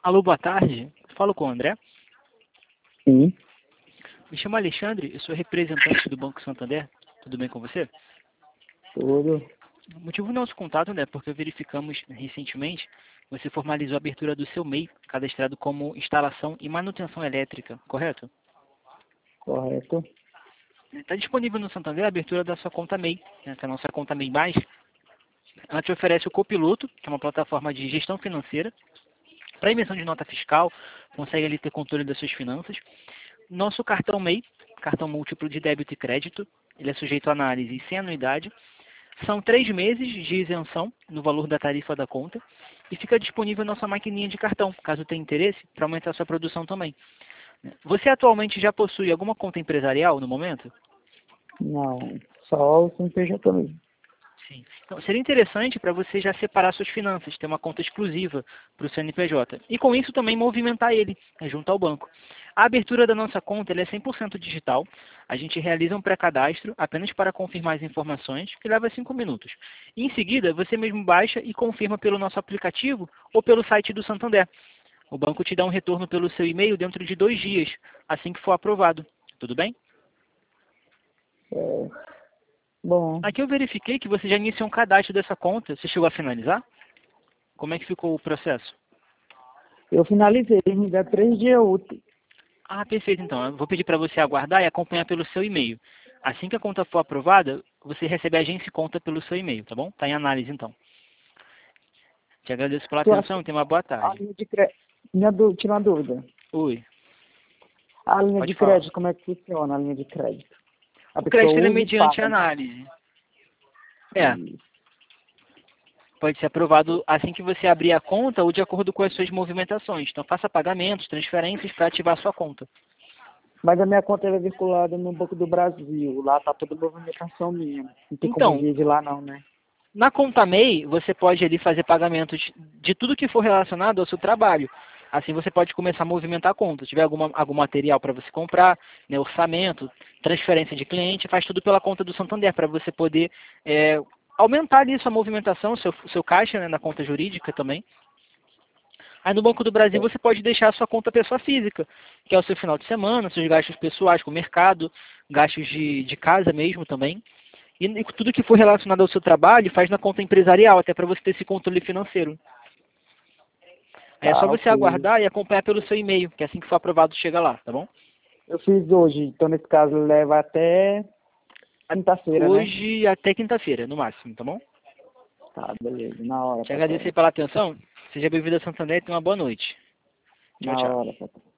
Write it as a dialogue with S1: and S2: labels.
S1: Alô, boa tarde. Falo com o André.
S2: Sim,
S1: Me chamo Alexandre, eu sou representante do Banco Santander. Tudo bem com você?
S2: tudo.
S1: O motivo do nosso contato, né, porque verificamos recentemente, você formalizou a abertura do seu MEI, cadastrado como instalação e manutenção elétrica, correto?
S2: Correto.
S1: Está disponível no Santander a abertura da sua conta MEI, né, que é a nossa conta MEI Mais. Ela te oferece o Copiloto, que é uma plataforma de gestão financeira, para emissão de nota fiscal, consegue ali ter controle das suas finanças. Nosso cartão MEI, cartão múltiplo de débito e crédito, ele é sujeito a análise sem anuidade. São 3 meses de isenção no valor da tarifa da conta e fica disponível nossa maquininha de cartão, caso tenha interesse, para aumentar a sua produção também. Você atualmente já possui alguma conta empresarial no momento?
S2: Não, só o CNPJ mesmo.
S1: Sim. Então, seria interessante para você já separar suas finanças, ter uma conta exclusiva para o CNPJ. E com isso também movimentar ele, né, junto ao banco. A abertura da nossa conta ela é 100% digital. A gente realiza um pré-cadastro apenas para confirmar as informações, que leva 5 minutos. E em seguida, você mesmo baixa e confirma pelo nosso aplicativo ou pelo site do Santander. O banco te dá um retorno pelo seu e-mail dentro de 2 dias, assim que for aprovado. Tudo bem?
S2: É, bom,
S1: Aqui eu verifiquei que você já iniciou um cadastro dessa conta. Você chegou a finalizar? Como é que ficou o processo?
S2: eu finalizei, me dá 3 dias úteis.
S1: Ah, perfeito então. Eu vou pedir para você aguardar e acompanhar pelo seu e-mail. Assim que a conta for aprovada, você recebe a agência e conta pelo seu e-mail, tá bom? Está em análise então. Te agradeço pela
S2: Tu acha
S1: atenção e tenha uma boa
S2: a
S1: tarde.
S2: linha de crédito, tira uma dúvida.
S1: Oi,
S2: A linha
S1: pode
S2: de
S1: falar.
S2: crédito, como é que funciona a linha de crédito? A
S1: O
S2: pessoa
S1: crédito ele é
S2: usa e
S1: mediante
S2: paga, né?
S1: análise. É,
S2: E
S1: pode ser aprovado assim que você abrir a conta ou de acordo com as suas movimentações. Então faça pagamentos, transferências para ativar a sua conta.
S2: Mas a minha conta ela é vinculada no Banco do Brasil. Lá tá toda a movimentação minha. Não tem como
S1: Então,
S2: vir de lá não, né?
S1: na conta MEI, você pode ali fazer pagamentos de tudo que for relacionado ao seu trabalho. Assim você pode começar a movimentar a conta. Se tiver algum material para você comprar, né, orçamento, transferência de cliente, faz tudo pela conta do Santander, para você poder aumentar ali sua movimentação, seu caixa, né, na conta jurídica também. Aí no Banco do Brasil você pode deixar a sua conta pessoa física, que é o seu final de semana, seus gastos pessoais com o mercado, gastos de casa mesmo também. E tudo que for relacionado ao seu trabalho, faz na conta empresarial, até para você ter esse controle financeiro. Aí é
S2: Tá,
S1: só você
S2: ok.
S1: aguardar e acompanhar pelo seu e-mail, que assim que for aprovado chega lá, tá bom?
S2: Eu fiz hoje, então nesse caso leva até quinta-feira, né?
S1: Hoje até quinta-feira, no máximo, tá bom?
S2: Tá, beleza. Na hora,
S1: Te
S2: patrão.
S1: agradecer pela atenção. Seja bem-vindo a Santander e tenha uma boa noite. Tchau,
S2: Na
S1: tchau.
S2: hora, patrão.